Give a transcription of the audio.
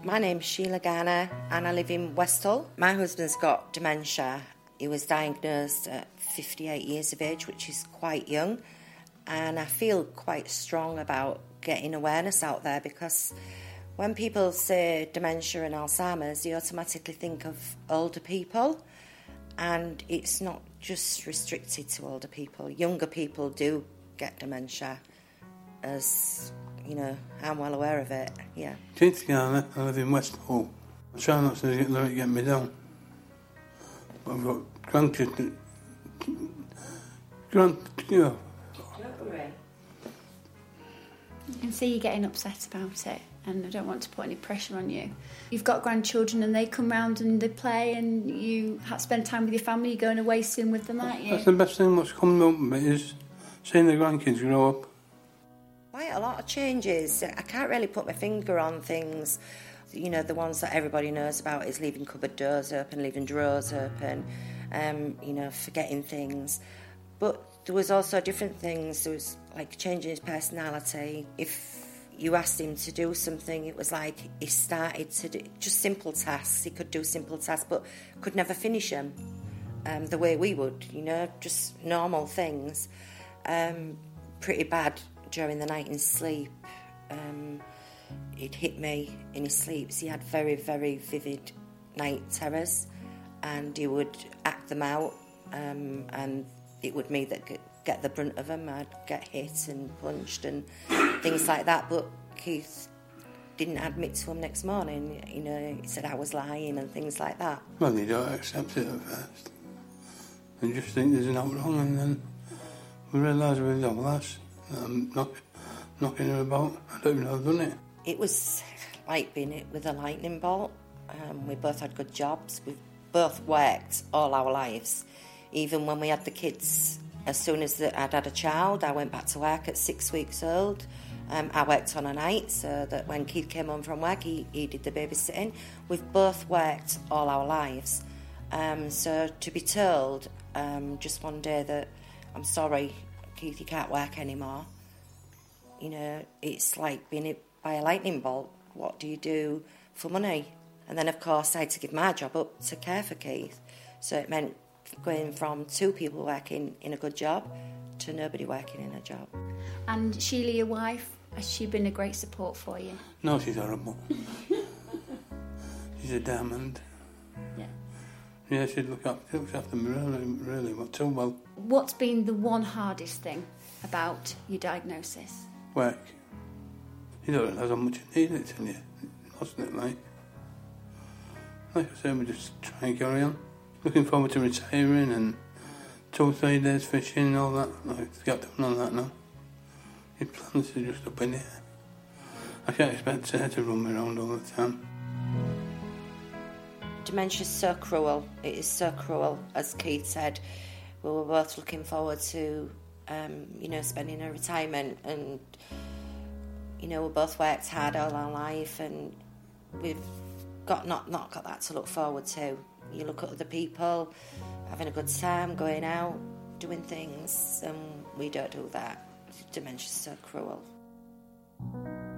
My name's Sheila Garner and I live in Westhull. My husband's got dementia. He was diagnosed at 58 years of age, which is quite young. And I feel quite strong about getting awareness out there because when people say dementia and Alzheimer's, you automatically think of older people. And it's not just restricted to older people. Younger people do get dementia, as, you know, I'm well aware of it, yeah. Katie Garner, I live in Westhull. I try not to let it get me down. But I've got grandchildren. You can see you getting upset about it, and I don't want to put any pressure on you. You've got grandchildren and they come round and they play and you spend time with your family. You're going away soon with them, aren't you? That's the best thing what's coming up with me is seeing the grandkids grow up. Quite a lot of changes. I can't really put my finger on things. You know, the ones that everybody knows about is leaving cupboard doors open, leaving drawers open, you know, forgetting things. But there was also different things. There was like changing his personality. If you asked him to do something, it was like he started to do just simple tasks. He could do simple tasks, but could never finish them the way we would, you know, just normal things. Pretty bad during the night in sleep. He'd hit me in his sleep. So he had very, very vivid night terrors, and he would act them out, and it would me that get the brunt of them. I'd get hit and punched and things like that, but Keith didn't admit to him next morning. You know, he said I was lying and things like that. Well, you don't accept it at first. You just think there's nothing wrong, and then we realise with the lass that I'm knocking her about. I don't even know I've done it. It was like being hit with a lightning bolt. We both had good jobs. We've both worked all our lives. Even when we had the kids, as soon as I'd had a child, I went back to work at 6 weeks old. I worked on a night so that when Keith came home from work, he did the babysitting. We've both worked all our lives. So to be told just one day that, I'm sorry, Keith, you can't work anymore, you know, it's like being hit by a lightning bolt. What do you do for money? And then, of course, I had to give my job up to care for Keith. So it meant going from 2 people working in a good job to nobody working in a job. And Sheila, your wife, has she been a great support for you? No, she's horrible. She's a diamond. Yeah. Yeah, she looks after me really well, too well. What's been the one hardest thing about your diagnosis? Work. You don't realise how much you need it till you lost it, like. Like I said, we just try and carry on. Looking forward to retiring and 2 or 3 days fishing and all that. I've got done all that now. Your plans are just up in the air. I can't expect her to run me around all the time. Dementia's so cruel. It is so cruel. As Keith said, we were both looking forward to, you know, spending a retirement, and, you know, we both worked hard all our life, and we've got not got that to look forward to. You look at other people having a good time, going out, doing things, and we don't do that. Dementia's so cruel.